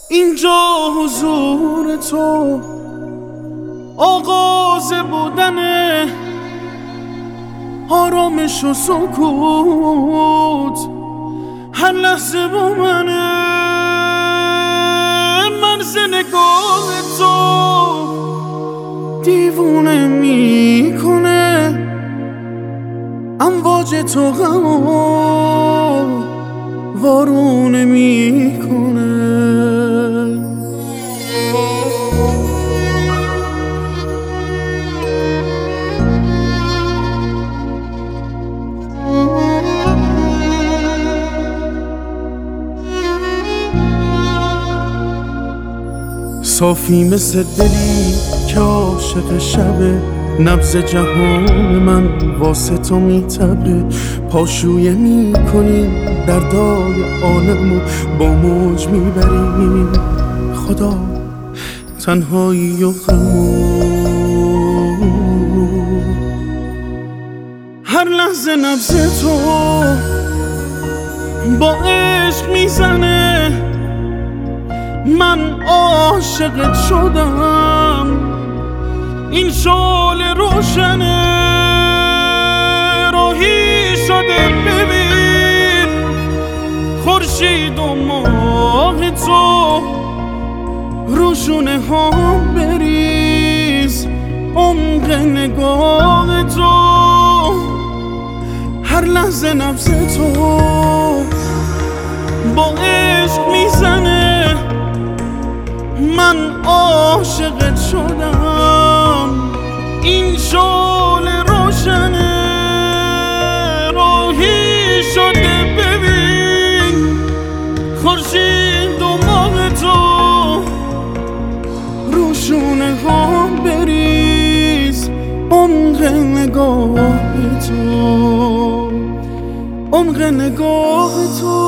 اینجا حضور تو آغاز بودنه، آرامش و سکوت هر لحظه با منه. مرز نگاه تو دیوونه میکنه، امواج تو غمو وارونه میکنه. صافی مثل دلی که عاشق شبه، نبض جهان من واسه تو میتبه. پاشویه میکنی دردای عالمو با موج میبری، خدا تنهایی و غمو. هر لحظه نبض تو با عشق میزنه، من عاشقت شدم. این شعله روشنه، راهی شده ببین خورشید و ماه تو. روشونه ها بریز عمق نگاه تو. هر لحظه نبض تو با عشق میزنه، من عاشقت شدم. این شعله روشنه، راهی شده ببین خورشید و ماه تو. روشونه ها بریز عمق نگاه تو، عمق نگاه تو.